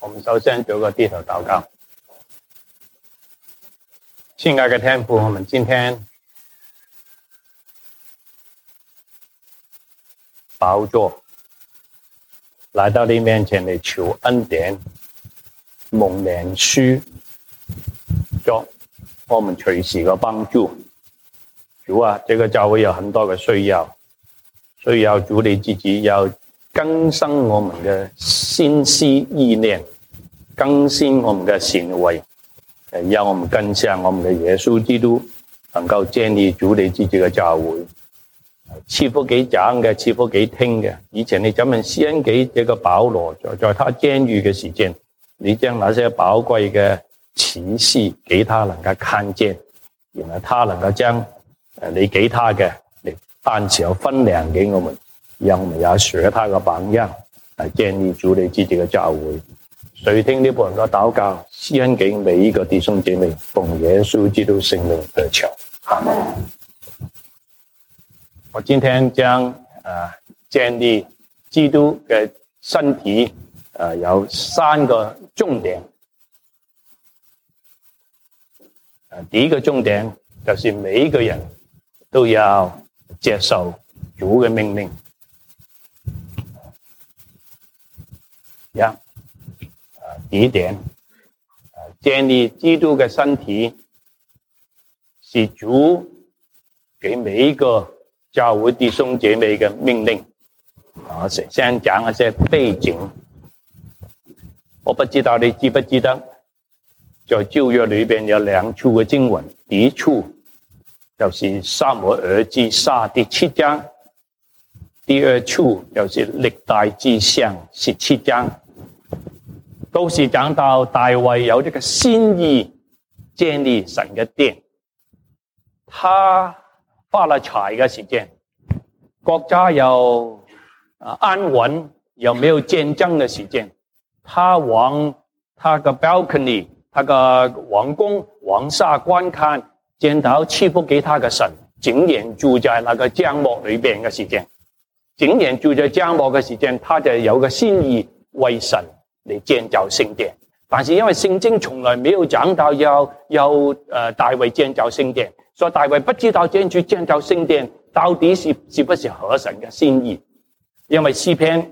我們首先做個低頭禱告。親愛的天父，我們今天寶座來到你面前嚟求恩典，蒙憐恤，做我們隨時嘅幫助。主啊，這個教會有很多嘅需要主你自己要更新我們嘅心思意念，更新我們嘅行為，讓我們更像我們嘅耶穌基督，能夠建立主你自己嘅教會，賜福給講嘅，賜福給聽嘅。以前你怎麼施恩給這個保羅，在他監獄嘅時間，你將那些寶貴嘅啟示給他能夠看見，然後他能夠將你給他嘅嚟按時分糧給我們，讓我們也學他嘅榜樣，嚟建立主你自己嘅教會。垂聽呢部人嘅禱告，施恩給每一個弟兄姐妹，奉耶穌基督聖名而求。阿們。我今天將建立基督嘅身體有3個重點。第一個重點就是每一個人都要接受主嘅命令。第一點，建立基督嘅身體是主給每一個教會弟兄姐妹嘅命令。我先講一些背景。我不知道你記不記得，在舊約裏邊有2處嘅經文，第一處就是撒母耳記下第7章，第二處就是歷代志上17章。都是講到大衛有這個心意建立神嘅殿，他發了財嘅時間，國家又安穩，又沒有戰爭嘅時間，他往他嘅 balcony， 他嘅王宮往下觀看，見到賜福給他嘅神，竟然住在那個帳幕裏邊嘅時間，竟然住在帳幕嘅時間，他就有個心意為神嚟建造聖殿。但是因為聖經從來沒有講到要大衛建造聖殿，所以大衛不知道建造聖殿到底是不是合神嘅心意。因為詩篇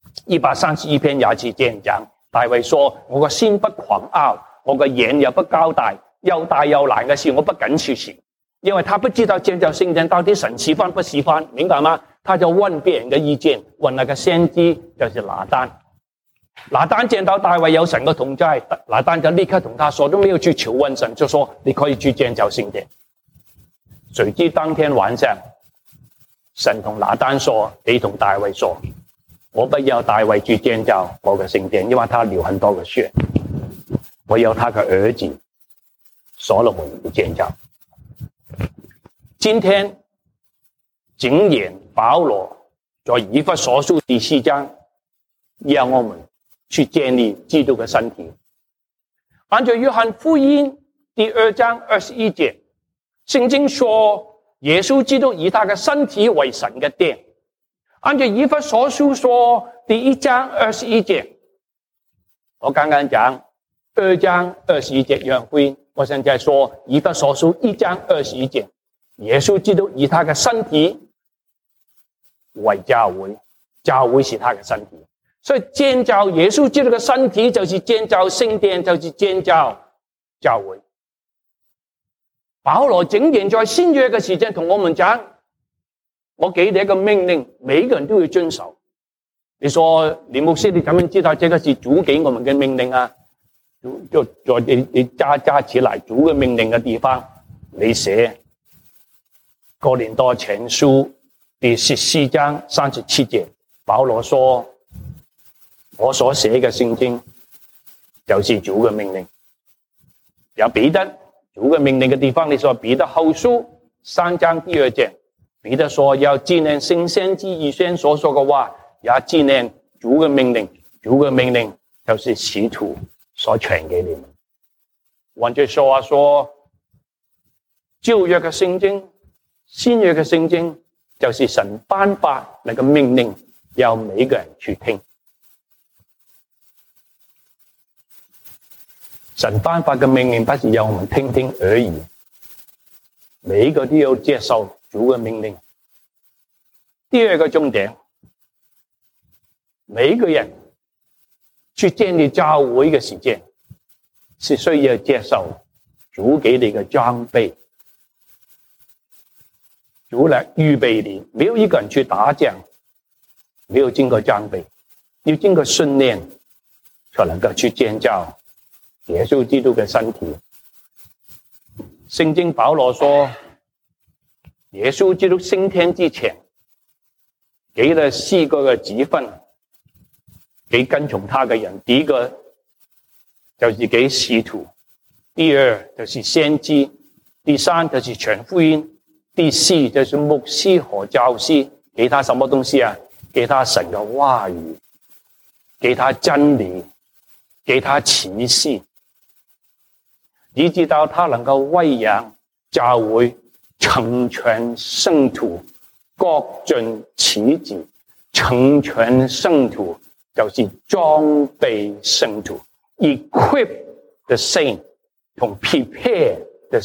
131篇也是這樣講，大衛說：我個心不狂傲，我個眼也不高大，又大又難嘅事我不敢去行。因為他不知道建造聖殿到底神喜歡不喜歡，明白嗎？他就問別人嘅意見，問那個先知就是拿單。拿單見到大衛有神嘅同在，拿單就立刻同他說，都沒有去求問神，就說你可以去建造聖殿。誰知當天晚上，神同拿單說，你同大衛說，我不要大衛去建造我嘅聖殿，因為他流很多嘅血，我要他嘅兒子所羅門去建造。今天竟然保羅在以弗所書第4章讓我們去建立基督嘅身體。按照約翰福音第2章21節，聖經說耶穌基督以他嘅身體為神嘅殿。按照以弗所書說第1章21節，我剛剛講2章21節約翰福音，我現在說以弗所書1章21節，耶穌基督以他嘅身體為教會，教會是他嘅身體。所以建造耶穌基督嘅身體就是建造聖殿，就是建造教會。保羅竟然在新約嘅時間同我們講，我給你一個命令，每一個人都要遵守。你說李牧師，你怎麼知道這個是主給我們嘅命令啊？就在你加起來主嘅命令嘅地方，你寫哥林多前書第14章37節，保羅說，我所寫嘅聖經就是主嘅命令。有彼得主嘅命令嘅地方，你說彼得後書3章第2節，彼得說要紀念聖先知以前所說嘅話，也紀念主嘅命令。主嘅命令就是使徒所傳給你們。換句話說，舊約嘅聖經、新約嘅聖經，就是神頒發那個命令，要每個人去聽。 神颁發嘅命令不是要我們聽聽而已，每一個都要接受主嘅命令。第二個重點，每一個人去建立教會嘅時間，是需要接受主給你嘅裝備。主來預備你，沒有一個人去打仗，沒有經過裝備，要經過訓練，才能夠去建造耶穌基督嘅身體。聖經保羅說，耶穌基督升天之前，給了4個嘅職分給跟從他嘅人。第一個就是給使徒，第二就是先知，第三就是傳福音，第四就是牧師和教師。給他什麼東西啊？給他神嘅話語，給他真理，給他啟示，以致到他能夠餵養教會，成全聖徒，各盡其職。成全聖徒就是裝備聖徒 ，equip the saint 同 prepare the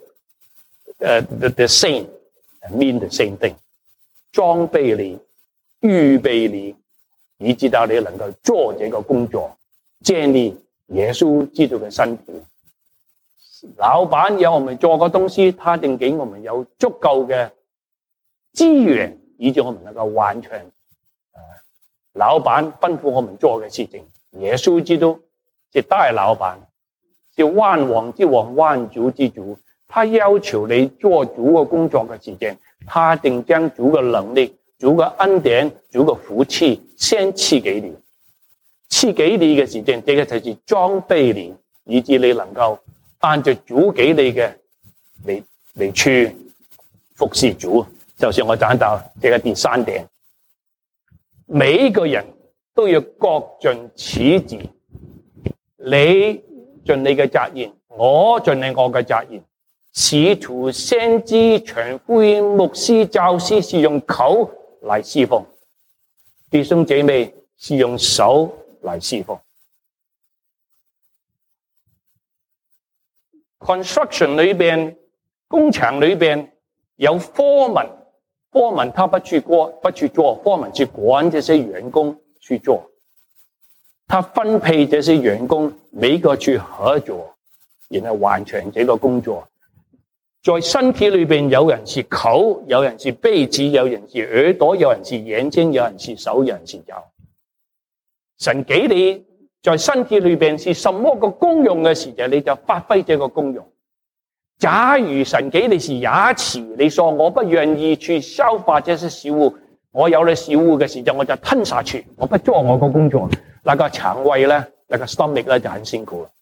saint，the saint mean the same thing。裝備你，預備你，以致到你能夠做這個工作，建立耶穌基督嘅身體。老闆要我們做個東西，他一定給我們有足夠嘅資源，以致我們能夠完成老闆吩咐我們做嘅事情。耶穌基督是大老闆，是萬王之王，萬主之主。他要求你做主嘅工作嘅時間，他一定將主嘅能力、主嘅恩典、主嘅福氣先賜給你。賜給你嘅時間，這個就是裝備你，以致你能夠按照主給你嘅嚟去服侍主。就像我講到這個第3點，每一個人都要各盡其職，你盡你嘅責任，我盡我嘅責任。使徒、先知、傳福音、牧師、教師是用口來侍奉，弟兄姐妹是用手來侍奉。Construction 裏邊，工廠裏邊有foreman，他不去做，foreman去管這些員工去做，他分配這些員工每個去合作，然後完成這個工作。在身體裏邊，有人是口，有人是鼻子，有人是耳朵，有人是眼睛，有人是手，有人是腳。神給你在身體裏邊是什麼個功用嘅時候，你就發揮這個功用。假如神給你是牙齒，你說我不願意去消化這些食物，我有了食物嘅時候我就吞下去，我不做我個工作，那個腸胃呢，那個 stomach 呢就很辛苦了。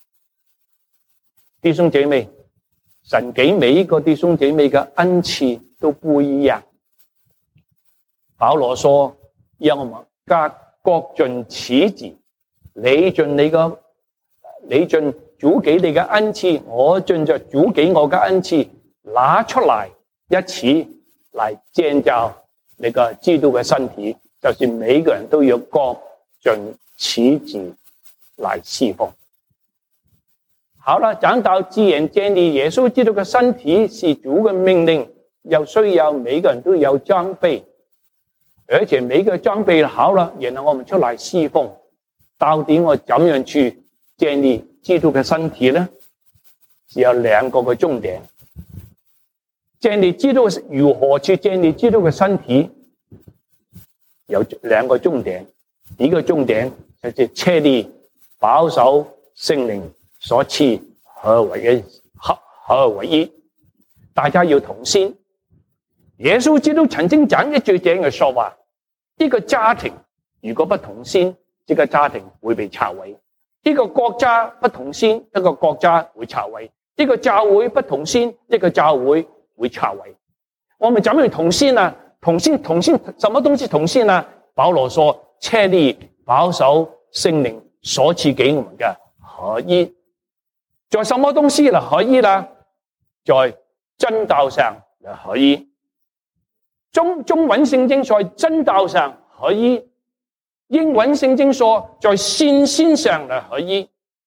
弟兄姐妹，神給每一個弟兄姐妹嘅恩賜都不一樣。保羅說，讓我們各盡其職，你盡主給你嘅恩賜，我盡着主給我嘅恩賜，拿出來一起來建造你個基督嘅身體，就是每個人都要各盡其職來侍奉。好了，講到既然建立耶穌基督嘅身體是主嘅命令，又需要每個人都有裝備，而且每個裝備好了，然後我們出來侍奉。到底我怎樣去建立基督嘅身體呢？是有兩個嘅重點。建立基督如何去建立基督嘅身體？有兩個重點。第一個重點就是確立保守聖靈所賜合而為一，大家要同心。耶穌基督曾經講一句這樣嘅說話：一個家庭如果不同心，這個家庭會被拆毀；一個國家不同心，一個國家會拆毀；一個教會不同心，一個教會會拆毀。我們怎麼同心啊？同心，什麼東西同心啊？保羅說：確立保守聖靈所賜給我們嘅合一。在什麼東西嚟合一啦？在真道上嚟合一。中文聖經在真道上合一，英文聖經說在信心上嚟合一。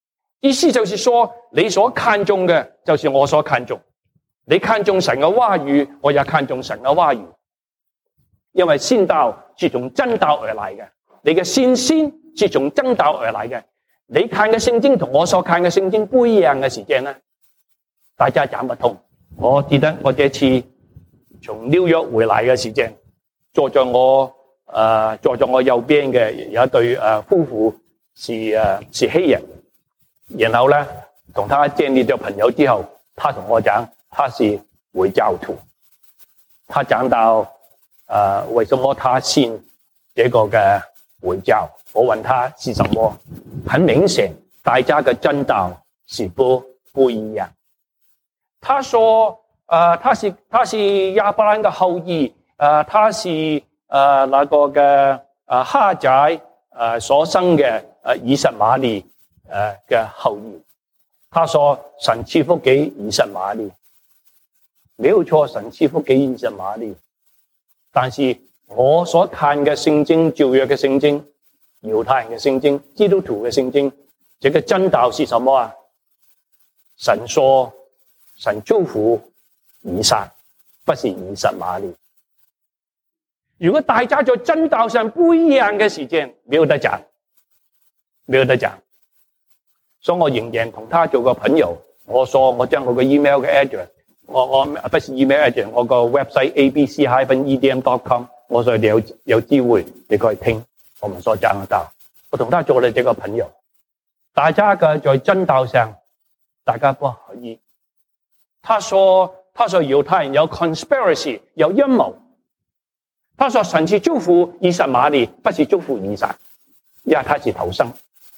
意思就是說，你所看重嘅，就是我所看重。你看重神嘅話語，我也看重神嘅話語。因為信道是從真道而來嘅，你嘅信心是從真道而來嘅。你看嘅聖經同我所看嘅聖經不一樣嘅時間呢，大家講不通。我記得我這次從紐約回來嘅時間，坐在我右邊嘅有一對夫婦是黑人，然後呢同他建立咗朋友之後，他同我講他是回教徒，他講到為什麼他信這個嘅回教？我問他是什麼？很明顯，大家嘅真道是不一樣。他說，他是亞伯蘭嘅後裔，他是那個嘅哈仔所生嘅以實瑪利嘅後裔。他說神賜福給以實瑪利，沒有錯，神賜福給以實瑪利。但是我所看嘅聖經，舊約嘅聖經，猶太人嘅聖經，基督徒嘅聖經，這個真道是什麼啊？神說，神祝福以撒，不是以實瑪利。如果大家在真道上不一樣嘅時間，沒有得講，沒有得講。所以我仍然同他做個朋友。我說我將我個 email 嘅 address， 我不是 email address， 我個 website abc-edm.com， 我說你有機會你可以聽我們所講嘅道。我同他做了這個朋友。大家嘅在真道上，大家不可以。他說猶太人有 conspiracy， 有陰謀。他說神是祝福以實瑪利，不是祝福以撒，因為他是頭生。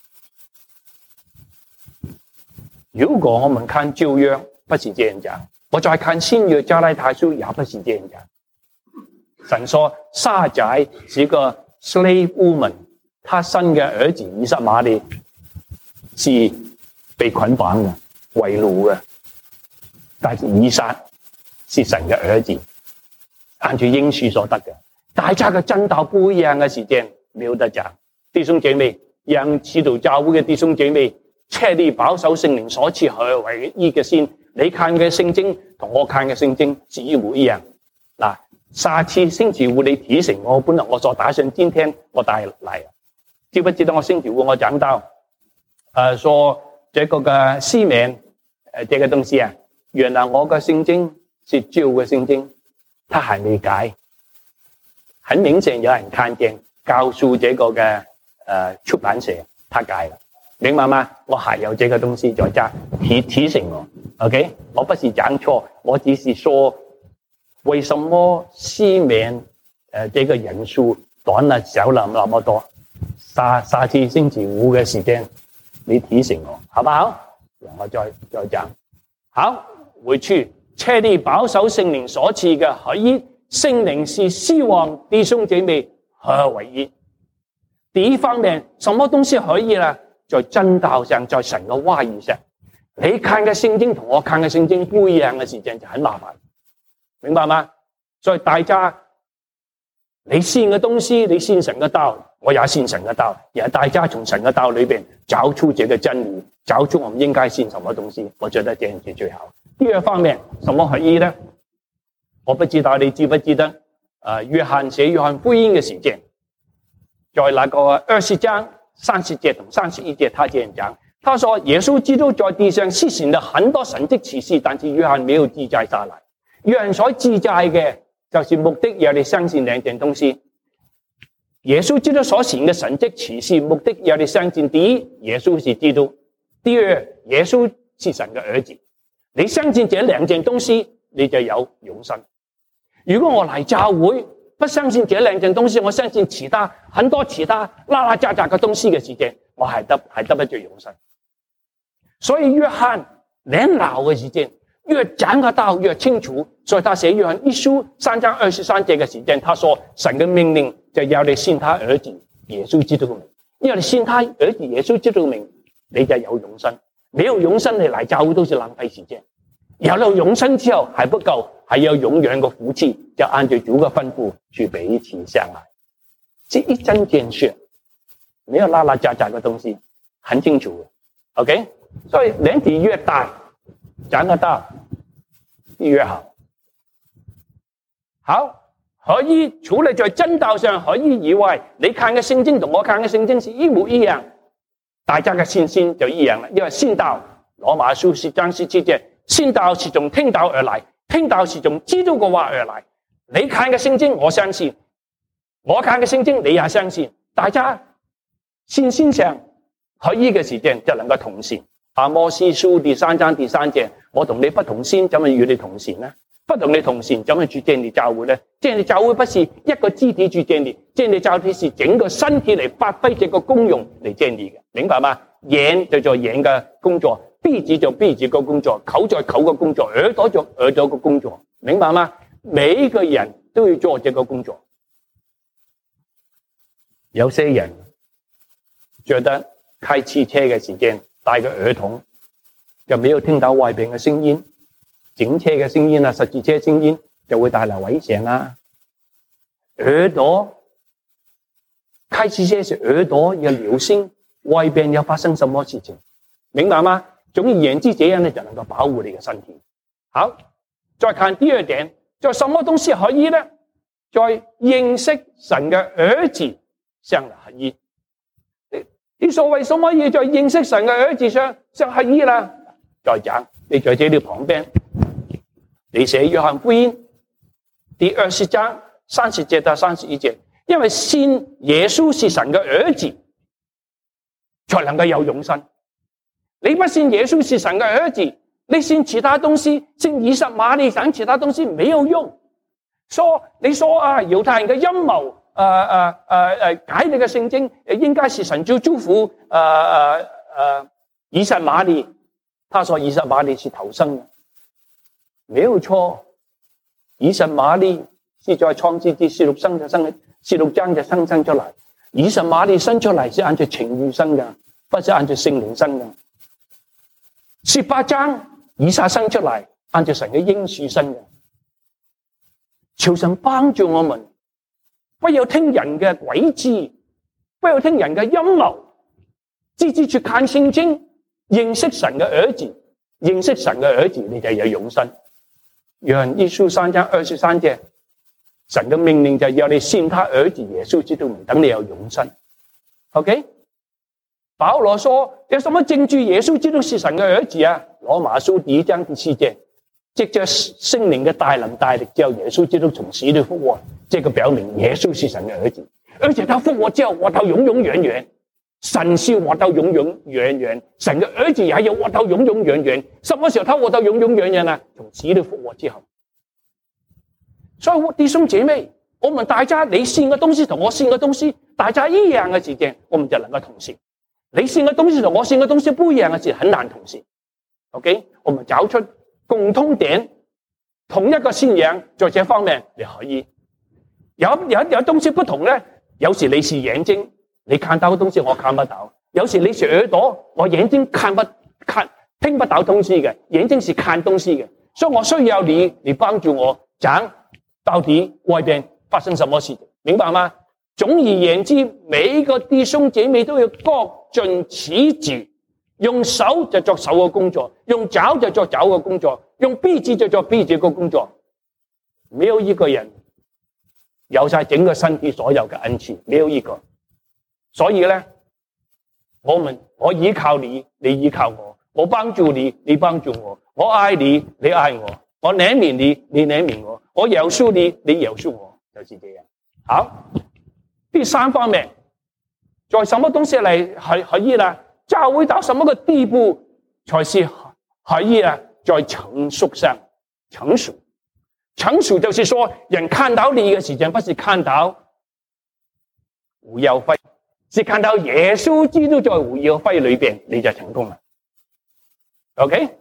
如果我們看舊約，不是這樣講；我再看新約加拉太書，也不是這樣講。神說撒仔是個 slave woman， 他生嘅兒子以實瑪利是被捆綁嘅、為奴嘅，但是以撒是神嘅兒子，按照應許所得嘅。大家嘅真道不一樣嘅時間，沒有得講。弟兄姐妹，讓使徒教會嘅弟兄姐妹切力保守聖靈所賜合為一嘅先。你看嘅聖經同我看嘅聖經是一模一樣。嗱，下次星期五你提醒我，本來我所打算今天我帶來，知不知道我星期五我講到說這個嘅西面這個東西啊，原來我嘅聖經是舊嘅聖經，它還未改。很明顯有人看見，告訴這個嘅出版社，他改了，明白嗎？我還有這個東西在這提醒我 ，OK？ 我不是講錯，我只是說為什麼西面這個人數短了少了那麼多？下次星期五嘅時間你提醒我，好不好？我再講。好，回去切力保守聖靈所賜嘅合一。聖靈是希望弟兄姐妹合為一。第一方面，什麼東西可以呢？在真道上，在神嘅話語上。你看嘅聖經同我看嘅聖經不一樣嘅時間就很麻煩，明白嗎？所以大家你信嘅東西，你信神嘅道，我也信神嘅道，然後大家從神嘅道裏邊找出這個真理，找出我們應該信什麼東西，我覺得這樣是最好。第二方面，什麼合一呢？我不知道你知不知得約翰寫約翰福音嘅時間，在那個20章30節同31節，他這樣講，他說耶穌基督在地上施行了很多神蹟奇事，但是約翰沒有記載下來。約翰所記載嘅就是目的要你相信兩件東西。耶穌基督所行嘅神蹟奇事，目的要你相信，第一，耶穌是基督；第二，耶穌是神嘅兒子。你相信這兩件東西，你就有永生。如果我來教會不相信這兩件東西，我相信很多其他拉拉雜雜嘅東西嘅時間，我係得不着永生。所以約翰年老嘅時間，越講嘅道越清楚，所以他寫約翰一書3章23節嘅時間，他說神嘅命令就要你信他兒子耶穌基督嘅名，因為你信他兒子耶穌基督嘅名，你就有永生。沒有永生，你來教會都是浪費時間。有了永生之後還不夠，還要永遠嘅福氣，就按照主嘅吩咐去彼此相愛。這一針見血，沒有拉拉雜雜嘅東西，很清楚。OK， 所以年紀越大，長得大越好。好，可以除了在真道上可以以外，你看嘅聖經同我看嘅聖經是一模一樣，大家嘅信心就一樣啦。因為信道，羅馬書10章17節，信道是從聽道而來，聽道是從基督嘅話而來。你看嘅聖經我相信，我看嘅聖經你也相信，大家信心上可以嘅時間就能夠同心。阿摩司書第3章第3節，我同你不同心，怎麼與你同心呢？不同你同心，怎麼去建立教會呢？建立教會不是一個肢體去建立，建立教會是整個身體嚟發揮這個功用嚟建立嘅，明白嗎？眼就做眼嘅工作，鼻子做鼻子嘅工作，口做口嘅工作，耳朵做耳朵嘅工作，明白嗎？每一個人都要做這個工作。有些人覺得開汽車嘅時間戴個耳筒，就沒有聽到外邊嘅聲音，警車嘅聲音啊，十字車聲音就會帶來危險啦。耳朵開汽車時耳朵要留心外邊要發生什麼事情，明白嗎？總而言之，這樣呢就能夠保護你嘅身體。好，再看第二點，在什麼東西可以呢？在認識神嘅兒子上可以。你所謂什麼嘢在認識神嘅兒子上可以啦？再講，你在這裏旁邊，你寫約翰福音第20章30節到31節，因為信耶穌是神嘅兒子，才能夠有永生。你不信耶穌是神嘅兒子，你信其他東西，信以實瑪利等其他東西沒有用。你說啊，猶太人嘅陰謀。解你嘅聖經應該是神就祝福以實瑪利，他說以實瑪利是頭生的，沒有錯。以實瑪利是在創世記16章就生出來，以實瑪利生出來是按照情欲生的，不是按照聖靈生的。18章以撒生出來，按照神嘅應許生的。求神幫助我們。不要聽人嘅詭計，不要聽人嘅陰謀，直接去看聖經，認識神嘅兒子，認識神嘅兒子，你就有永生。約翰一書3章23節，神嘅命令就係要你信他兒子耶穌基督，等你有永生。OK？ 保羅說有什麼證據耶穌基督是神嘅兒子啊？羅馬書第1章第4節，藉着聖靈嘅大能大力，叫耶穌基督從死裏復活。這個表明耶穌是神嘅兒子，而且他復活之後活到永永遠遠。神是活到永永遠遠，神嘅兒子也有活到永永遠遠。什麼時候他活到永永遠遠啊？從死裏復活之後。所以弟兄姐妹，我們大家你信嘅東西同我信嘅東西，大家一樣嘅時間，我們就能夠同行。你信嘅東西同我信嘅東西不一樣嘅時，很難同行。OK， 我們找出共通點，同一個信仰，在這方面你可以。有東西不同呢，有時你是眼睛，你看到的東西我看不到；有時你是耳朵，我眼睛聽不到東西嘅，眼睛是看東西嘅，所以我需要你幫助我講到底外邊發生什麼事，明白嗎？總而言之，每一個弟兄姐妹都要各盡其職，用手就做手嘅工作，用腳就做腳嘅工作，用鼻子就做鼻子嘅工作，沒有一個人有晒整個身體所有嘅恩賜，沒有一個。所以呢，我依靠你，你依靠我；我幫助你，你幫助我；我愛你，你愛我；我憐憫你，你憐憫我；我饒恕你，你饒恕我，就是這樣。好，第三方面，在什麼東西嚟可以啦？教會到什麼個地步才是可以啊？在成熟上，成熟。成熟就是說，人看到你嘅時間，不是看到胡耀輝，是看到耶穌基督在胡耀輝裏邊，你就成功了。OK，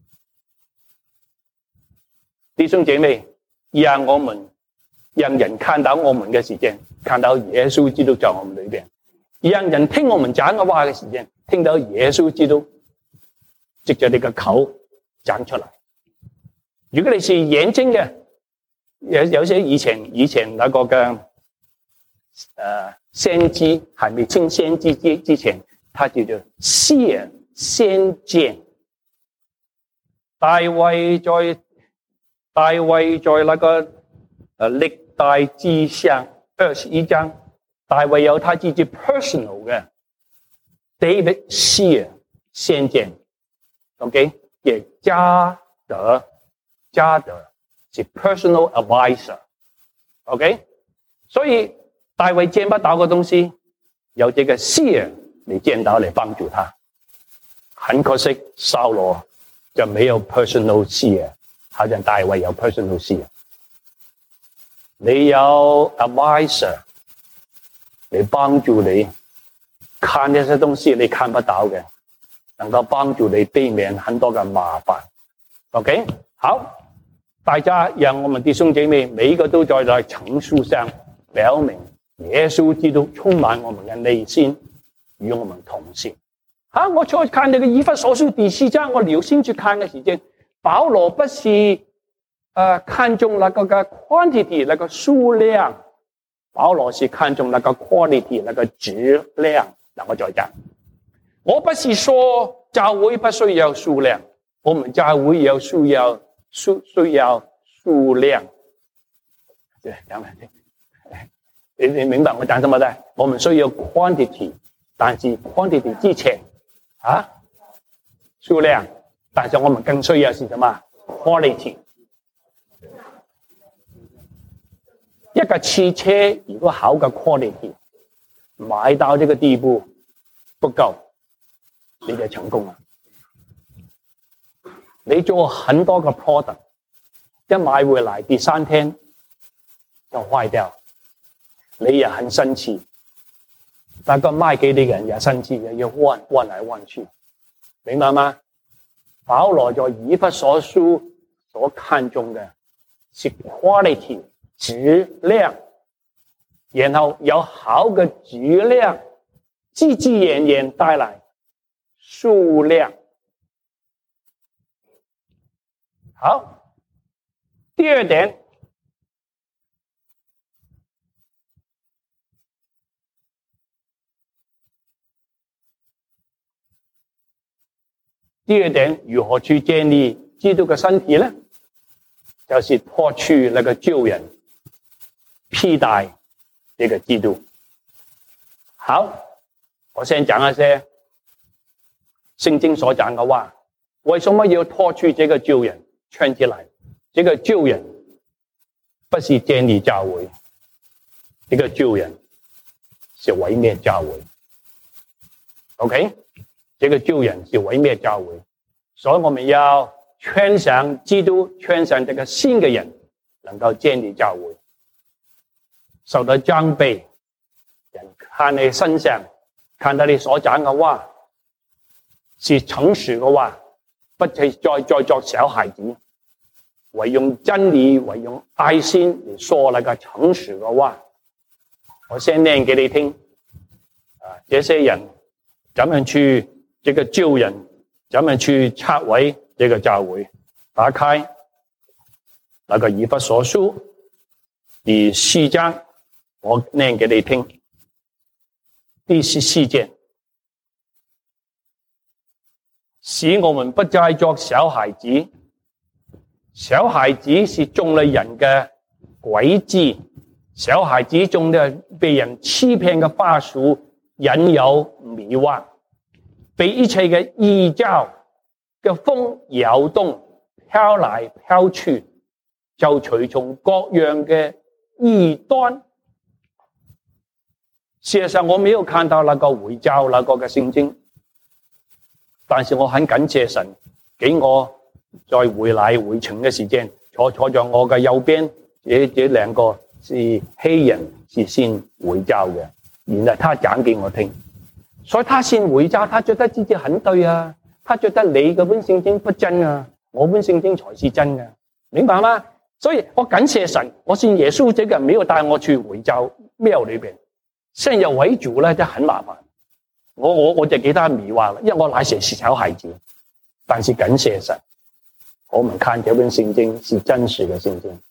弟兄姐妹，讓人看到我們嘅時間，看到耶穌基督在我們裏邊；讓人聽我們講嘅話嘅時間，聽到耶穌基督藉着你嘅口講出來。如果你是眼睛嘅，有些以前那個嘅先知，還未稱先知之前，他叫做先先見。大衛在那個歷代志上21章，大衛有他自己 personal 嘅 David seer 先見 ，OK， 也加德是 personal advisor，OK， 所以大衛見不到嘅東西，有這個 seer 嚟見到嚟幫助他。很可惜，掃羅就沒有 personal seer， 好像大衛有 personal seer。你有 advisor 嚟幫助你看那些東西你看不到嘅，能夠幫助你避免很多嘅麻煩。OK， 好，大家讓我們弟兄姐妹每一個都在陳述上表明耶穌基督充滿我們嘅內心，與我們同行。我再看那個以弗所書第4章，我留心去看嘅時間，保羅不是看重那個嘅 quantity 那個數量，保羅是看重那個 quality 那個質量。嗱，我再講，我不是說教會不需要數量，我們教會也需要數量。你明白我講什麼的？我們需要 quantity， 但是 quantity 之前數量，但是我們更需要是什麼 quality。一個汽車如果好嘅 quality， 買到這個地步不夠，你就成功了。你做很多個 product， 一買回來第3天就壞掉，你也很生氣，那個賣給你嘅人也生氣，也要換來換去，明白嗎？保羅在以弗所書所看重嘅是 quality 質量，然後有好嘅質量，自自然然帶來數量。好，第二點，如何去建立基督嘅身體呢？就是脫去那個舊人，披戴這個基督。好，我先講一些聖經所講嘅話，為什麼要脫去這個舊人穿起來？這個舊人不是建立教會，這個舊人是毀滅教會。OK， 這個舊人是毀滅教會，所以我們要穿上基督，穿上這個新嘅人，能夠建立教會，受到裝備。人看你身上，看到你所講嘅話是誠實嘅話，不再作小孩子，唯用真理，唯用愛心嚟說那個誠實嘅話。我先念給你聽，這些人怎麼去這個救人，怎麼去拆毀這個教會。打開那個以弗所書第4章，我念給你聽。第14節，使我們不再作小孩子。小孩子是中了人嘅詭計，小孩子中了被人欺騙嘅話術，引誘迷惑，被一切嘅異教嘅風搖動，飄來飄去，就隨從各樣嘅異端。事實上，我沒有看到那個回教那個嘅聖經，但是我很感謝神，給我在回來回程嘅時間，坐在我嘅右邊，這兩個是希人，是先回教嘅，然後他講給我聽，所以他先回教，他覺得自己很對啊，他覺得你嘅本聖經不真啊，我本聖經才是真嘅，明白嗎？所以我感謝神，我信耶穌這個人沒有帶我去回教廟裏邊。先入為主咧，真係很麻煩。我就記得迷惑啦，因為我乃是小孩子，但是感謝神，我們看這本聖經是真實嘅聖經，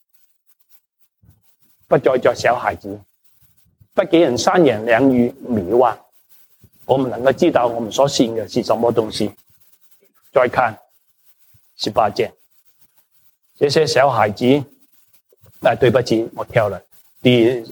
不再作小孩子，不給人三言兩語迷惑。 我們能夠知道我們所信嘅是什麼東西。再看18節，這些小孩子，對不起，我跳了。第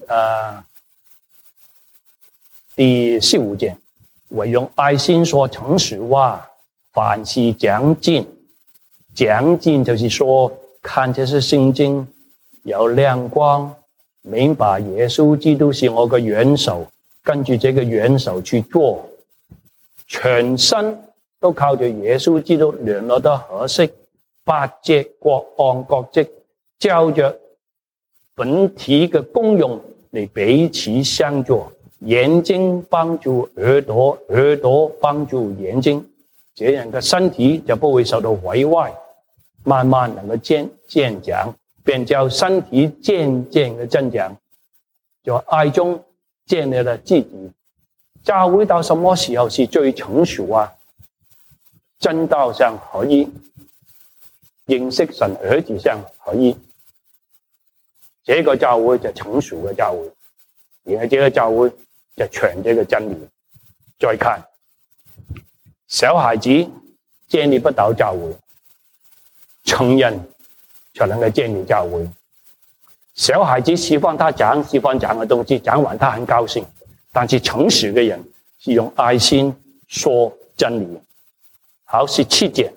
15節，唯用愛心說誠實話，凡事講進。講進就是說，看這些聖經有亮光，明白耶穌基督是我嘅元首，跟住這個元首去做，全身都靠着耶穌基督聯絡得合適，8節各按各職，照着本體嘅功用嚟彼此相助，眼睛幫助耳朵，耳朵幫助眼睛，這樣嘅身體就不會受到毀壞，慢慢能夠漸長，便叫身體漸漸嘅增長，在愛中建立了自己。教會到什麼時候是最成熟啊？真道上合一，認識神兒子上合一，這個教會就成熟嘅教會，然後這個教會就傳這個真理。再看小孩子建立不到教會，成人才能夠建立教會。小孩子喜歡他講嘅東西，講完他很高興，但是成熟嘅人是用愛心說真理。好，17節。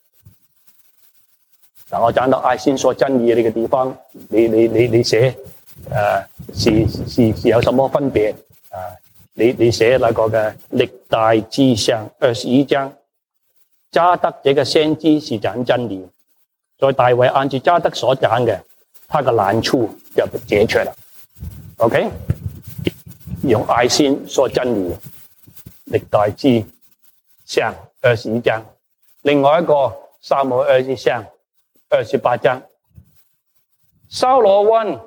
嗱，我講到愛心說真理呢個地方，你寫是有什麼分別啊？你寫那個嘅歷代志上21章，迦得這個先知是講真理，在大衛按照迦得所講嘅，他嘅難處就解決啦。OK， 用愛心說真理，歷代志上21章，另外一個撒母耳記上28章，掃羅問，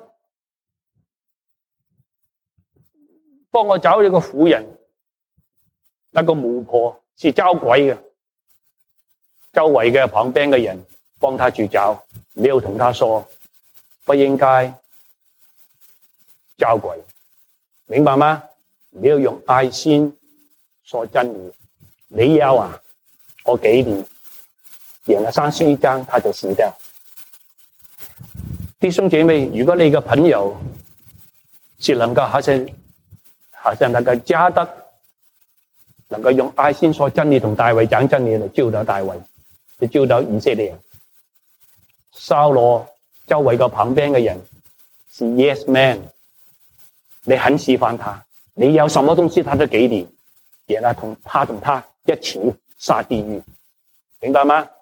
幫我找一個婦人，那個巫婆是招鬼嘅，周圍嘅旁邊嘅人幫他去找，沒有同他說不應該招鬼，明白嗎？沒有用愛心說真理。你有啊？我給你，演了31章，他就死掉。弟兄姐妹，如果你個朋友是能夠好像那個迦得，能夠用愛心說真理，同大衛講真理嚟招到大衛，就招到以色列人。掃羅周圍個旁邊嘅人是 yes man， 你很喜歡他，你有什麼東西他都給你，然後同他一起下地獄，明白嗎？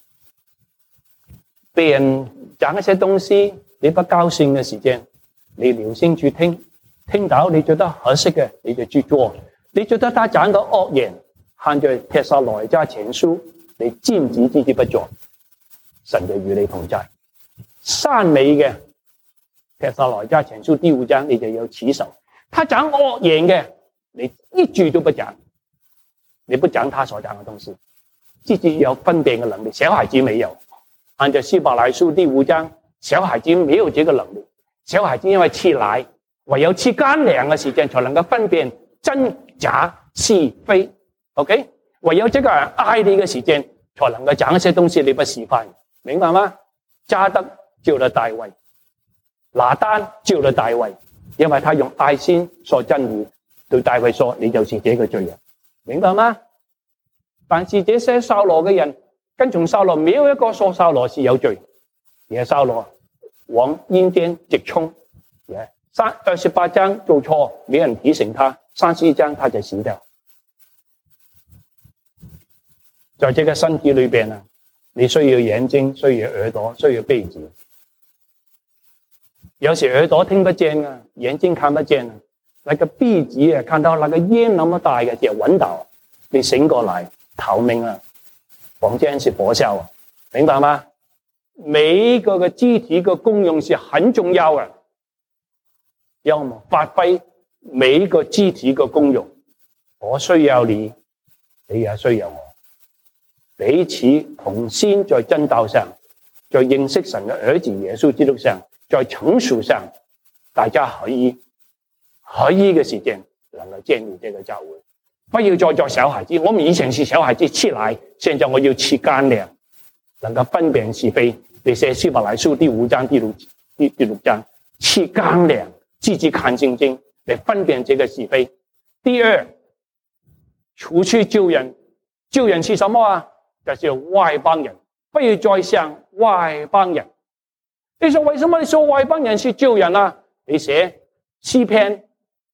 別人講一些東西，你不高興嘅時間，你留心去聽，聽到你覺得合適嘅，你就去做。你覺得他講嘅惡言，看在帖撒羅尼迦前書，你禁止自己不做，神就與你同在。讚美嘅帖撒羅尼迦前書第5章，你就要持守。他講惡言嘅，你一句都不講，你不講他所講嘅東西，自己有分辨嘅能力。小孩子沒有，按照希伯來書第5章，小孩子沒有這個能力。小孩子因為吃奶，唯有吃乾糧嘅時間，才能夠分辨真假是非。OK， 唯有這個人愛你嘅時間，才能夠講一些東西你不喜歡，明白嗎？迦得救了大衛，拿單救了大衛，因為他用愛心說真理，對大衛說：你就是這個罪人，明白嗎？但是這些掃羅嘅人跟從掃羅，沒有一個說掃羅是有罪，而係掃羅往陰間直衝。28章做錯，沒人提醒他，31章他就死掉。在這個身體裏邊啊，你需要眼睛，需要耳朵，需要鼻子。有時耳朵聽不見啊，眼睛看不見啊，那個鼻子啊，看到那個煙那麼大嘅就聞到，你醒過來逃命啊！房間是火燒啊，明白嗎？每一個嘅肢體嘅功用是很重要嘅，要我們發揮每一個肢體嘅功用。我需要你，你也需要我，彼此同心在真道上，在認識神嘅兒子耶穌基督上，在成熟上，大家可以嘅時間能夠建立這個教會。 不要再做小孩子。我們以前是小孩子吃奶，現在我要吃乾糧，能夠分辨是非。你寫希伯來書第5章第6章，吃乾糧，自己看聖經，嚟分辨這個是非。第二，除去舊人，舊人是什麼啊？就是外邦人，不要再像外邦人。你說為什麼你說外邦人是舊人啊？你寫詩篇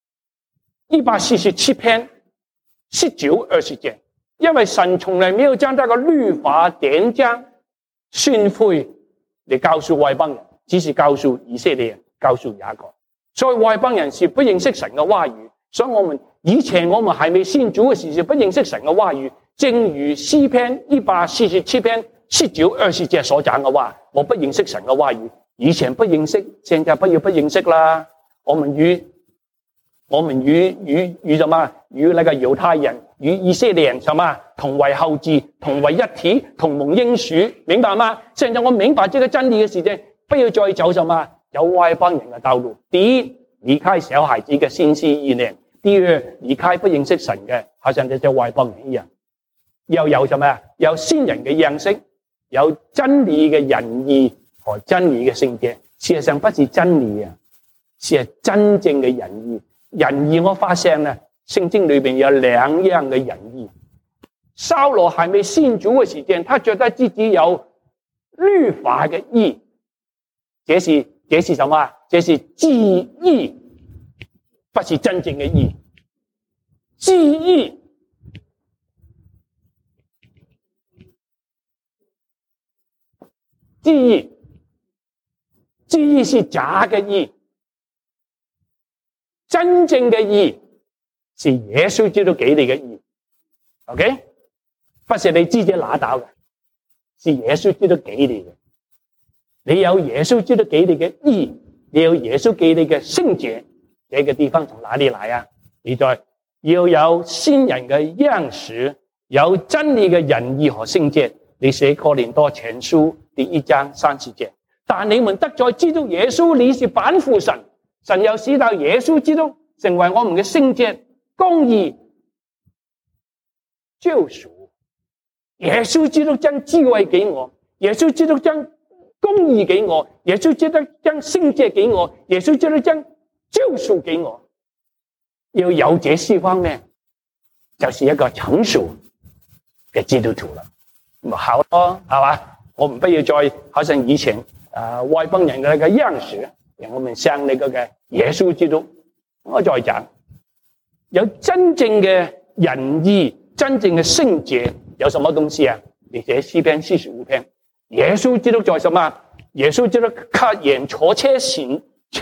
147篇19、20節，因為神從來沒有將這個律法典章訓誨嚟告訴外邦人，只是告訴以色列人，告訴雅各。所以外邦人是不認識神嘅話語，所以以前我們還未信主嘅時是不認識神嘅話語，正如詩篇147篇19、20節所講嘅話，我不認識神嘅話語，以前不認識，現在不要不認識啦。我們與什麼？與那個猶太人、與以色列人什麼？同為後嗣，同為一體，同蒙應許，明白嗎？現在我明白這個真理嘅事情，不要再走什麼有外邦人嘅道路。第一，離開小孩子嘅心思意念；第二，離開不認識神嘅，好像這些外邦人一樣。又有什麼？有先人嘅樣式，有真理嘅仁義和真理嘅聖潔。事實上不是真理啊，是真正嘅仁義。仁義我發現呢，聖經裏面有兩樣嘅仁義。掃羅還未信主嘅時間，他覺得自己有律法嘅義，這是什麼？這是記義，不是真正嘅義。記義，記義是假嘅義。真正嘅義是耶穌基督給你嘅義 ，OK？ 不是你自己拿到嘅，是耶穌基督給你嘅。你有耶穌基督給你嘅義，你有耶穌給你嘅聖潔，這個地方從哪裡來啊？你再要有先人嘅樣式，有真理嘅仁義和聖潔。你寫哥林多前書第1章30節，但你們得在基督耶穌裏是本乎神。神又使到耶穌基督成為我們嘅聖潔、公義、救贖。耶穌基督將智慧給我，耶穌基督將公義給我，耶穌基督將聖潔給我，耶穌基督將救贖給我。要有這四方面，就是一個成熟嘅基督徒啦。咁好咯，係嘛？我們不要再好像以前外邦人嘅那個樣式。我們像那個嘅耶穌基督，我再講，有真正嘅仁義，真正嘅聖潔，有什麼東西啊？你寫詩篇45篇，耶穌基督在什麼？耶穌基督客人坐車前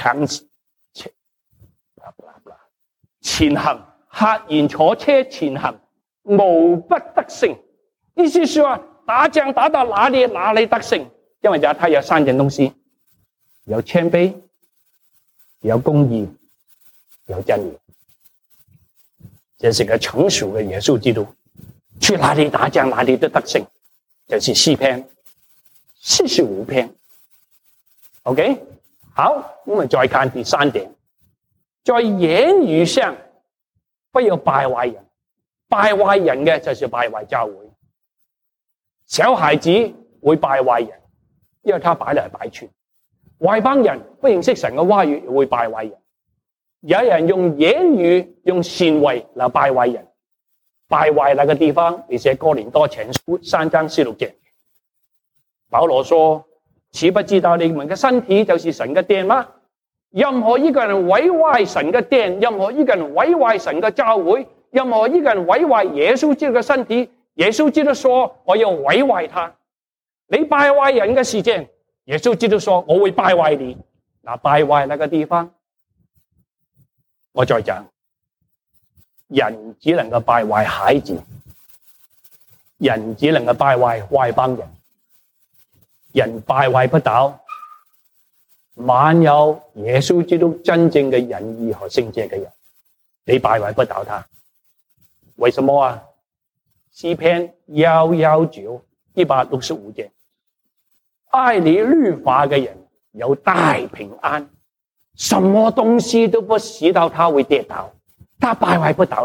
行，客人坐車前行，無不得勝。意思是話打仗打到哪裡得勝，因為他有三件東西，有謙卑，有公義，有真理。這是個成熟的耶穌基督，去哪裡打仗哪裡都得勝，就是詩篇45篇。OK， 好，我們再看第三點，在言語上不要敗壞人，敗壞人嘅就是敗壞教會。小孩子會敗壞人，因為他擺來擺去。外邦人不認識神嘅話語會敗壞人，有人用言語用行為嚟敗壞人，敗壞那個地方。你寫哥林多前書3章16節，保羅說：豈不知道你們嘅身體就是神嘅殿嗎？任何一個人毀壞神嘅殿，任何一個人毀壞神嘅教會，任何一個人毀壞耶穌基督嘅身體，耶穌基督說：我要毀壞他。你敗壞人嘅事情，耶穌基督說：我會敗壞你。嗱，敗壞那個地方，我再講，人只能夠敗壞孩子，人只能夠敗壞外邦人，人敗壞不倒滿有耶穌基督真正嘅仁義和聖潔嘅人，你敗壞不倒他。為什麼啊？詩篇119 165節，愛你律法嘅人有大平安，什麼東西都不使到他會跌倒，他敗壞不倒你，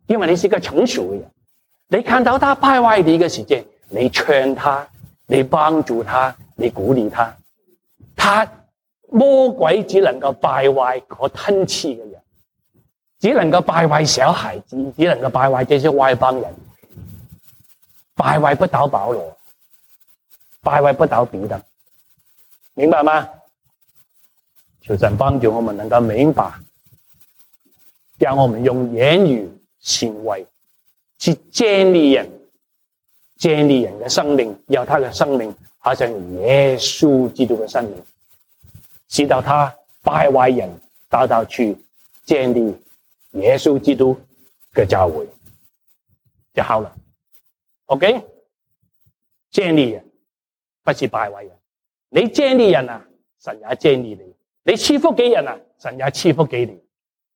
因為你是個成熟嘅人。你看到他敗壞你嘅時間，你勸他，你幫助他，你鼓勵他。他魔鬼只能夠敗壞可吞吃嘅人，只能夠敗壞小孩子，只能夠敗壞這些外邦人，敗壞不到保羅，敗壞不到彼得，明白嗎？求神幫助我們能夠明白，讓我們用言語行為去建立人的生命，要他的生命好像耶穌基督的生命，直到他敗壞人，到去建立耶穌基督的教會就好了。OK， 建立人不是敗壞人，你建立人啊，神也建立你；你賜福給人啊，神也賜福給你。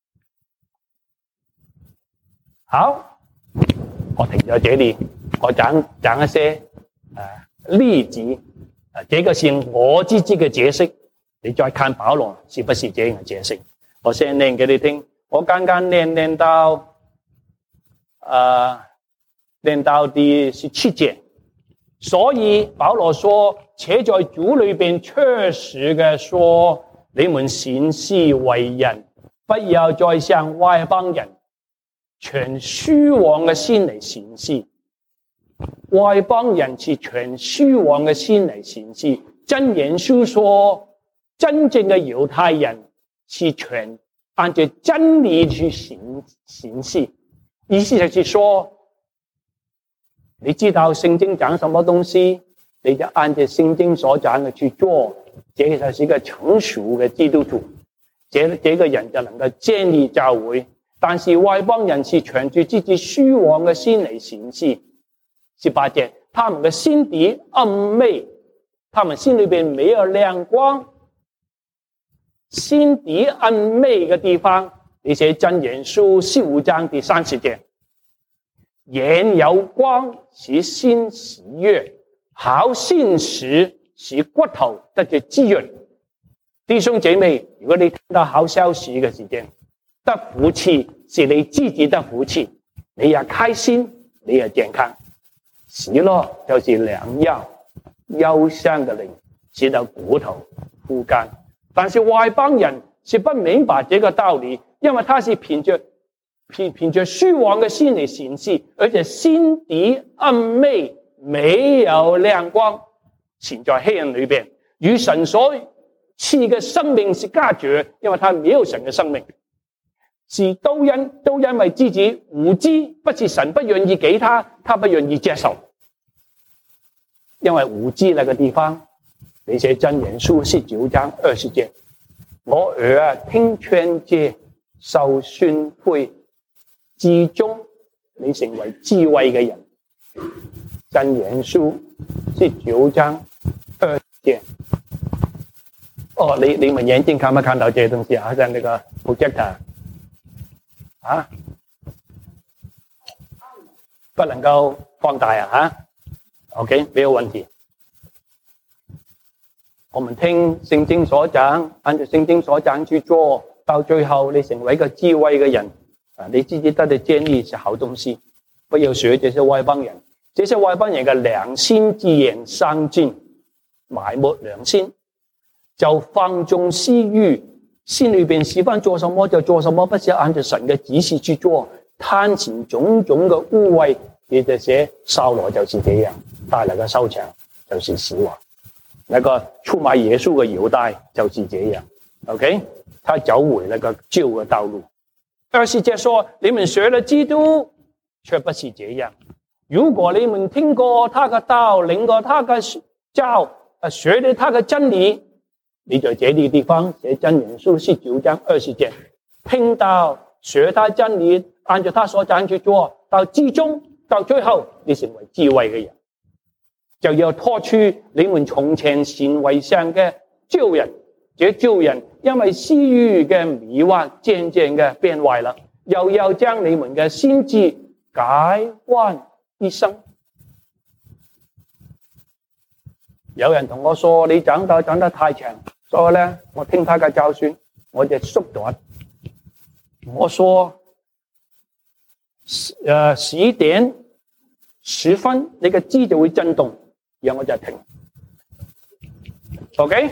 好，我停在這裏，我講一些例子，這個是我自己嘅解釋，你再看保羅是不是這樣嘅解釋？我先念給你聽，我剛剛念到第17節，所以保羅說，且在主裏邊確實嘅說，你們行事為人，不要再像外邦人，全虛妄嘅心嚟行事。外邦人是全虛妄嘅心嚟行事。箴言書說，真正嘅猶太人是全按照真理去行事。意思就是說，你知道聖經講什麼東西，你就按照聖經所講嘅去做，這個就是一個成熟嘅基督徒。這個人就能夠建立教會。但是外邦人是存住自己虛妄嘅心嚟行事。18節，他們嘅心底暗昧，他們心裏邊沒有亮光。心底暗昧嘅地方，你寫箴言書15章第30節，眼有光使心喜悅，好信實使骨頭得着滋潤。弟兄姐妹，如果你聽到好消息嘅時間，得福氣是你自己的福氣，你也開心，你也健康。喜樂就是良藥，憂傷的靈使到骨頭枯乾。但是外邦人是不明白這個道理，因為他是憑着虛妄的心嚟行事，而且心底暗昧，沒有亮光，潛在黑暗裏邊，與神所賜嘅生命是隔絕，因為他沒有神嘅生命。是都因為自己無知，不是神不願意給他，他不願意接受。因為無知那個地方，你寫箴言書19章20節，我耳啊聽勸誡，受訓誨，至終你成為智慧嘅人。箴言書19章20節。哦，你們眼睛看不看到這些東西？好像那個 projector。啊，不能夠放大啊！OK， 沒有問題。我們聽聖經所講，按照聖經所講去做，到最後你成為一個智慧嘅人啊！你自己得的建議是好東西，不要學這些外邦人。這些外邦人嘅良心之言傷盡，埋沒良心，就放縱私慾。心裏邊喜歡做什麼就做什麼，不是按照神嘅指示去做，貪錢種種嘅污穢。你就寫掃羅就是這樣，帶來嘅收場就是死亡。那個出賣耶穌嘅猶大就是這樣 ，OK， 他走回那個舊嘅道路。20節說，你們學了基督，卻不是這樣。如果你們聽過他嘅道，領過他嘅教，學了他嘅真理，你在這裏地方寫箴言書19章20節，聽到學他真理，按照他所講去做，到至終到最後，你成為智慧嘅人，就要脫去你們從前行為上嘅舊人。這舊人因為私欲嘅迷惑，漸漸嘅變壞了，又要將你們嘅心志改換一生。有人同我說，你講得太長。所以呢，我聽他嘅教訓，我就縮短。我說 11:10，你嘅枝就會震動，然後我就停。OK？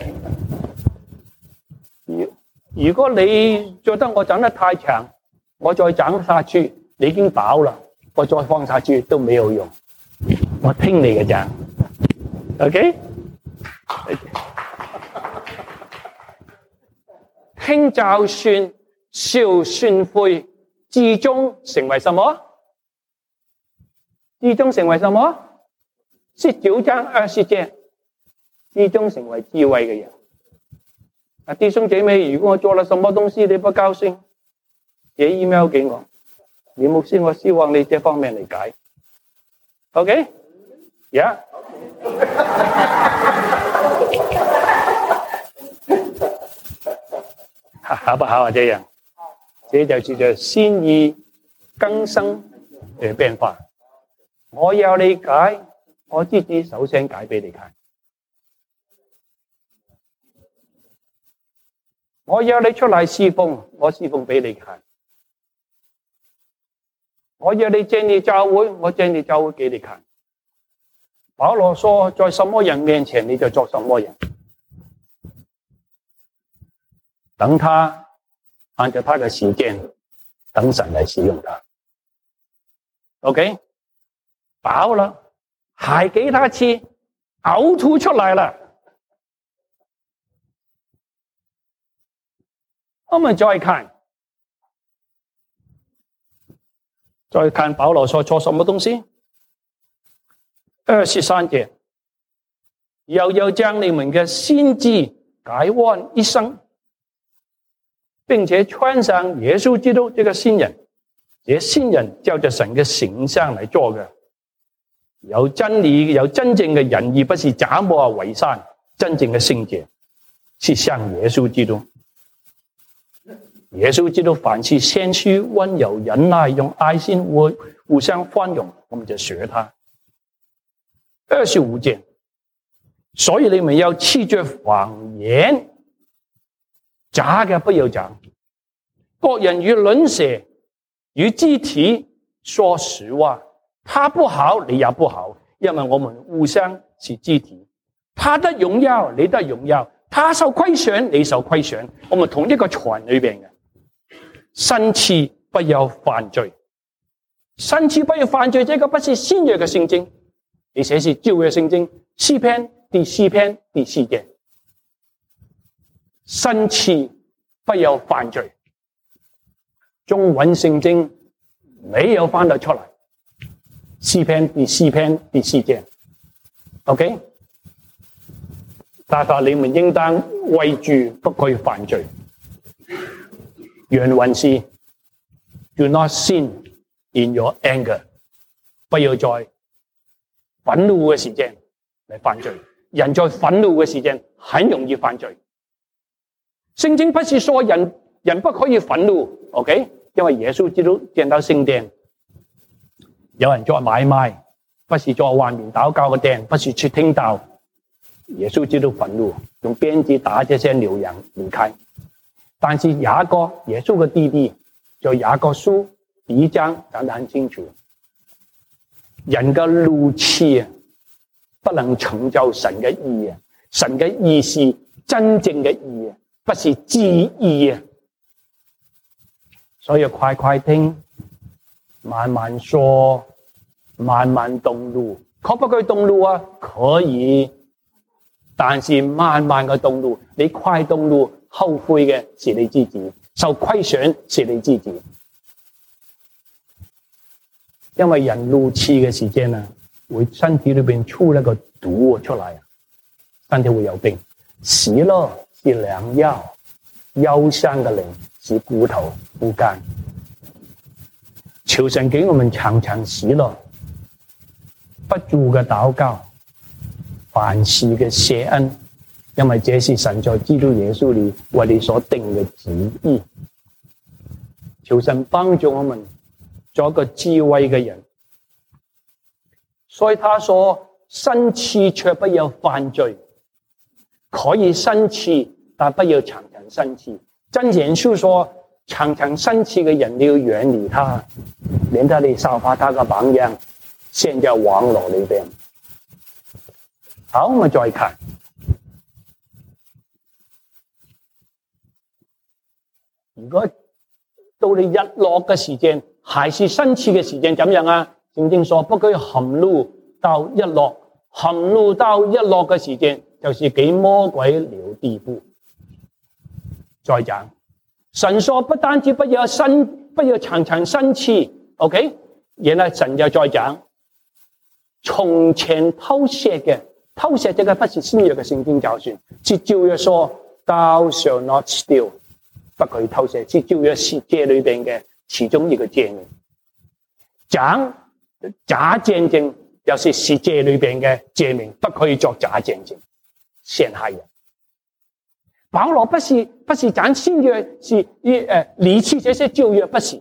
如果你覺得我講得太長，我再講下去，你已經飽啦，我再放下去都沒有用。我聽你嘅講 ，OK？ 聽就算，笑算悔，至終成為什麼？至終成為什麼？19章20節，至終成為智慧嘅人。弟兄姐妹，如果我做了什麼東西你不高興，寫 email 給我，李牧師，我希望你這方面嚟解。OK？ Yeah？ 好不好啊？這樣，這就叫做心意更新嘅變化。我要你解，我自己首先解俾你看。我要你出嚟侍奉，我侍奉俾你看。我要你建立教會，我建立教會給你看。保羅說，在什麼人面前你就做什麼人，等他按照他的時間，等神來使用他。OK， 飽了，還給他吃，嘔吐出來了。我們再看保羅所做什麼東西。23節，又要將你們嘅心志改換一生，並且穿上耶穌基督這個新人。這新人照着神嘅形象嚟做嘅，有真理，有真正嘅仁義，不是假冒偽善，真正嘅聖潔是像耶穌基督。耶穌基督凡事謙虛、溫柔、忍耐，用愛心互相寬容，我們就學他。25節，所以你們要棄絕謊言，假嘅不要講，各人與鄰舍、與肢體說實話，他不好，你也不好，因為我們互相是肢體。他得榮耀，你得榮耀；他受虧損，你受虧損。我們同一個船裏邊嘅。生氣不要犯罪，生氣不要犯罪，這個不是新約嘅聖經，而且是舊約聖經詩篇第4篇第4節。生氣不要犯罪，中文聖經沒有翻得出來。詩篇第4篇第4節 ，OK？ 但係你們應當為主不可以犯罪。原文是 Do not sin in your anger， 不要在憤怒嘅時間嚟犯罪。人在憤怒嘅時間很容易犯罪。聖經不是說人不可以憤怒 ，OK？ 因為耶穌基督見到聖殿，有人在買賣，不是在外面禱告嘅殿，不是去聽道。耶穌基督憤怒，用鞭子打這些牛羊離開。但是雅各，耶穌嘅弟弟，在雅各書第1章講得很清楚，人嘅怒氣不能成就神嘅義，神嘅義是真正嘅義，不是旨意。所以快快聽，慢慢說，慢慢動怒。可不可以動怒啊？可以，但是慢慢嘅動怒，你快動怒，後悔嘅是你自己，受虧損是你自己。因為人怒氣嘅時間啊，會身體裏邊出一個毒出來，身體會有病。喜樂是良藥，憂傷嘅靈是骨頭枯乾。求神給我們常常喜樂，不住嘅禱告，凡事嘅謝恩。因為這是神在基督耶穌裏為你所定嘅旨意。求神幫助我們做一個智慧嘅人。所以他說，生氣卻不要犯罪，可以生氣，但不要常常生氣。箴言書說， 常常生氣嘅人，你要遠離他，免得你效法他嘅榜樣，陷在網絡裏邊。好，我們再看，如果到你日落嘅時間，還是生氣嘅時間，怎樣啊？聖經說不可以含怒到日落，含怒到日落嘅時間，就是給魔鬼留地步。再講，神說不單止不要常常生氣 ，OK？ 然後神就再講，從前偷竊嘅，偷竊這個不是新約嘅聖經教訓，是舊約說 Thou shall not steal， 不可以偷竊，是舊約十誡裏邊嘅其中一個誡命。講假見證又是十誡裏邊嘅誡命，不可以作假見證，陷害人。保羅不是講新約，是離棄這些舊約，不是。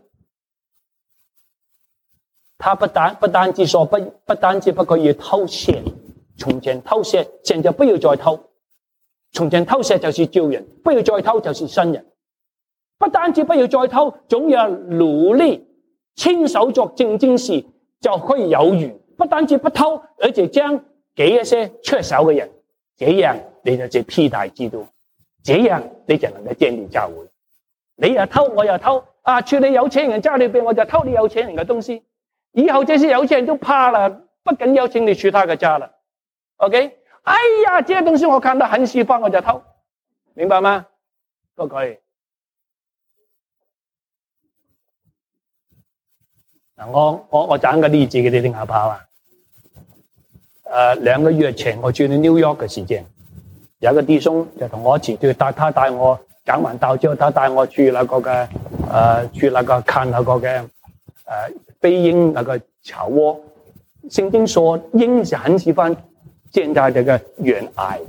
他不單止說不單止不可以偷竊，從前偷竊，現在不要再偷。從前偷竊就是舊人，不要再偷就是新人。不單止不要再偷，總要努力親手做正經事，就可以有餘。不單止不偷，而且將給一些出手嘅人，這樣你就披戴基督，這樣你就能夠建立教會。你又偷，我又偷，處理有錢人家裏邊，我就偷你有錢人嘅東西。以後這些有錢人都怕了，不敢邀請你去他嘅家了。OK？ 哎呀，這些東西我看到很喜歡，我就偷，明白嗎？不可以。我講個例子給你聽下好啊。2個月前我去了 New York 嘅時間，有個弟兄就同我一起去，他帶我講完道之後，他帶我去那個看那個嘅飛鷹那個巢窩。聖經說鷹是很喜歡建在這個懸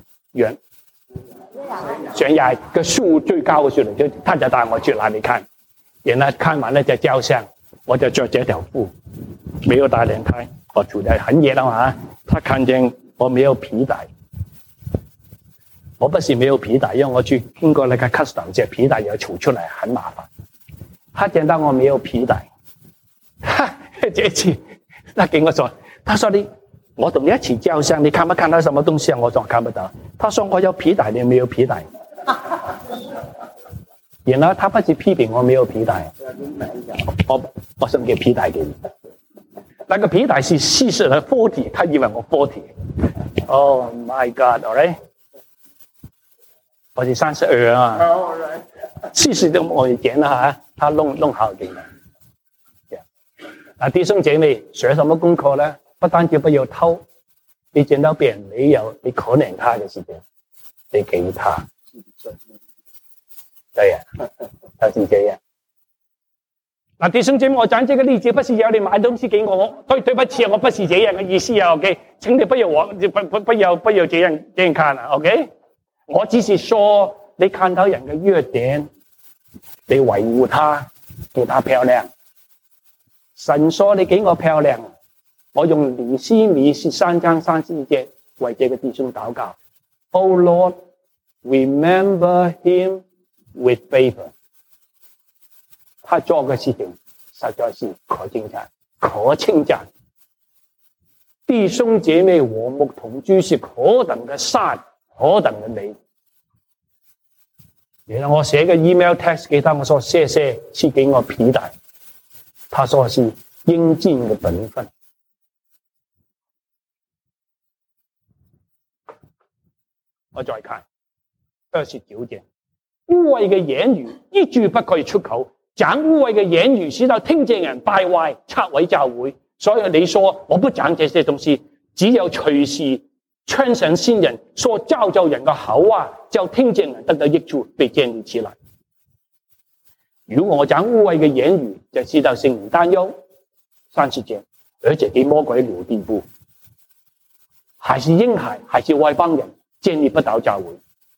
崖嘅樹最高嘅樹嚟，他就帶我去那裡看，然後看完了就照相，我就着這條褲，沒有打領帶，我處在很熱嘛，他看見我沒有皮帶，我不是沒有皮帶，因為我去經過那個 custom， 這皮帶要取出來很麻煩，他見到我沒有皮帶，這次他跟我說，他說我同你一起照相，你看不看到什麼東西啊？我說看不到。他說我有皮帶，你沒有皮帶。然後他不是批評我沒有皮帶，我送給皮帶給你。那個皮帶是40和40，他以為我40。Oh my God，alright， 我是32啊，40都我剪了哈，他弄好給我。弟兄姐妹，學什麼功課呢？不單止不要偷，你見到別人沒有你可憐他的時間，你給他。對呀，就是這樣。弟兄姐妹，我講這個例子不是要你買東西給我，對不起，我不是這樣的意思啊。OK， 請你不要這樣看啊。OK， 我只是說你看到人的優點，你維護他，給他漂亮。神說你給我漂亮。我用尼希米13章34節為這個弟兄禱告。Oh Lord, remember him with favor。他做嘅事情實在是可稱讚。弟兄姐妹和睦同居是何等嘅善，何等嘅美。然後我寫個 email text 給他，我說謝謝賜給我皮帶。他說是應盡嘅本分。我再看29節，污穢嘅言語一句不可以出口，講污穢嘅言語使到聽見人敗壞，拆毀教會。所以你說我不講這些東西，只有隨時穿上新人，說造就人嘅口話，就聽見人得到益處，被建立起來。如果我講污穢嘅言語，就使到聖靈擔憂，30節，而且給魔鬼留地步，還是嬰孩，還是外邦人，建立不到教會。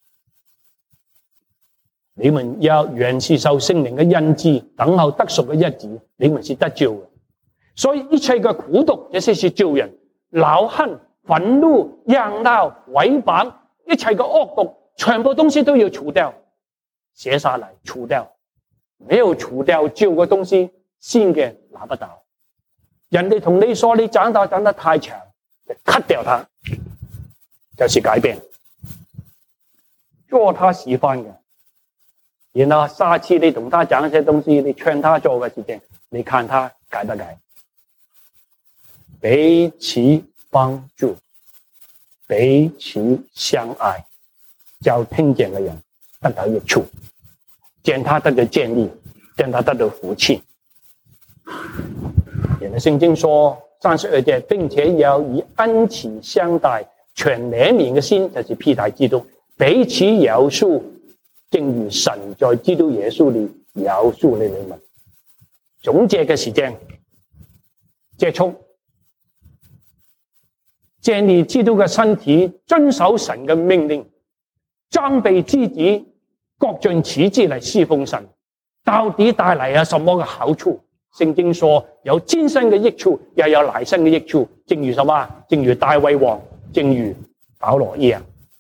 你們要原是受聖靈嘅恩賜，等候得贖嘅日子，你們是得救嘅。所以一切嘅苦毒，這些是叫人惱恨、憤怒、嚷鬧、毀謗，一切嘅惡毒，全部東西都要除掉，寫下來除掉。 沒有除掉舊嘅東西，新嘅拿不到。人哋同你說你長大長得太長，就 cut 掉它，就是改變。做他喜歡嘅，然後下次你同他講一些東西，你勸他做嘅事情，你看他改不改？彼此幫助，彼此相愛，叫聽見嘅人得到益處，見他得到建立，見他得到福氣。然後聖經說32節，並且要以恩慈相待，全憐憫嘅心，就是披戴基督，彼此饒恕，正如神在基督耶穌裏饒恕你們。總結嘅時間結束，建立基督嘅身體，遵守神嘅命令，裝備自己，各盡其職嚟侍奉神，到底帶嚟什麼嘅好處？聖經說有今生嘅益處，又有來生嘅益處。正如什麼？正如大衛王，正如保羅一樣。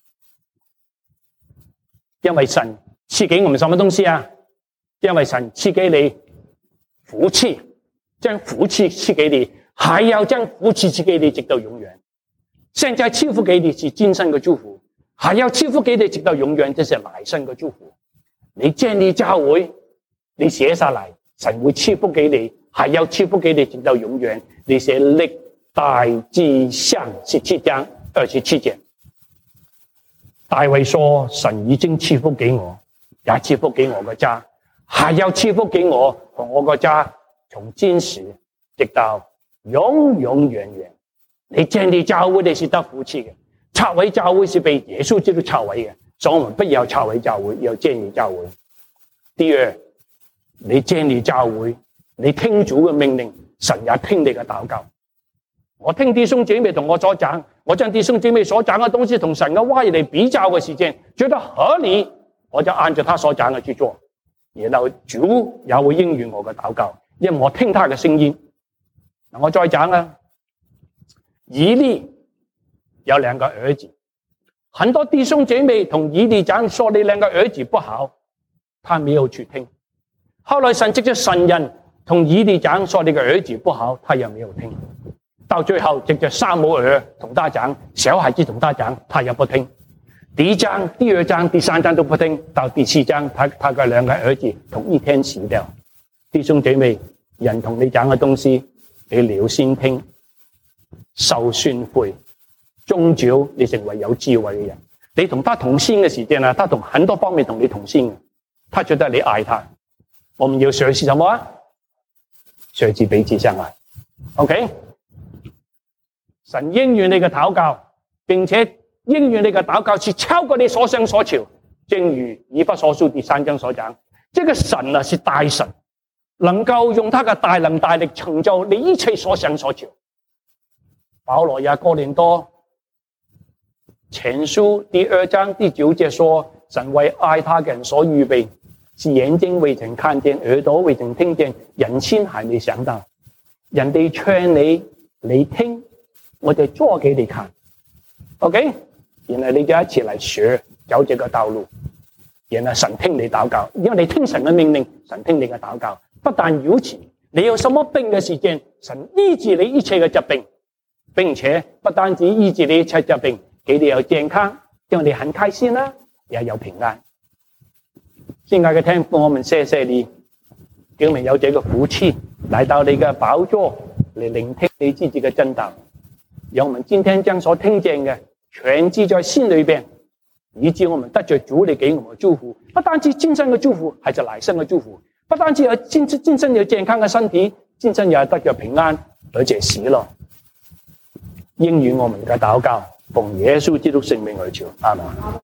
因為神賜給我們什麼東西啊？因為神賜給你福氣，將福氣賜給你，還要將福氣賜給你直到永遠。現在賜福給你是今生嘅祝福，還要賜福給你直到永遠，這是來生嘅祝福。你建立教會，你寫下來，神會賜福給你，還要賜福給你直到永遠。你寫歷代志上17章27節。大衛說：神已經賜福給我，也賜福給我嘅家，還要賜福給我和我嘅家，從今時直到永永遠遠。你建立教會，你是得福氣嘅；拆毀教會是被耶穌基督拆毀嘅。所以我們不要拆毀教會，要建立教會。第二，你建立教會，你聽主嘅命令，神也聽你嘅禱告。我聽弟兄姐妹同我所講，我將弟兄姐妹所講嘅東西同神嘅話語嚟比較嘅時間，覺得合理，我就按照他所講嘅去做。然後主也會應允我嘅禱告，因為我聽他嘅聲音。我再講啦，以利有兩個兒子，很多弟兄姐妹同以利講說你兩個兒子不好，他沒有去聽。後來神藉着神人同以利講說你嘅兒子不好，他也沒有聽。到最後藉着撒母耳同他講，小孩子同他講，他也不聽。第一章、第二章、第三章都不聽，到第4章，他嘅兩個兒子同一天死掉。弟兄姐妹，人同你講嘅東西，你留心聽，受訓誨，終究你成為有智慧嘅人。你同他同心嘅時間啊，他同很多方面同你同心，他覺得你愛他。我們要學習什麼啊？學習彼此相愛。OK。神應允你嘅禱告，並且應允你嘅禱告是超過你所想所求。正如以弗所書第3章所講，這個神啊是大神，能夠用他嘅大能大力成就你一切所想所求。保羅也哥林多前書第2章第9節說，神為愛他嘅人所預備，是眼睛未曾看見，耳朵未曾聽見，人心還沒想到。人哋勸你，你聽，我就做給你看 ，OK？ 然後你就一起來學走這個道路，然後神聽你禱告，因為你聽神嘅命令，神聽你嘅禱告。不但如此，你有什麼病嘅時間，神醫治你一切嘅疾病，並且不單止醫治你一切疾病，給你有健康，因為你很開心啦，也有平安。親愛嘅聽父，我們謝謝你，叫我們有這個福氣來到你嘅寶座嚟聆聽你自己嘅真道。讓我們今天將所聽見嘅全記在心裏邊，以致我們得着主你給我們的祝福，不單止今生嘅祝福，還是來生嘅祝福。不單止有今生有健康嘅身體，今生也得着平安，而且喜樂。應允我們嘅禱告，奉耶穌基督聖名而求，阿們。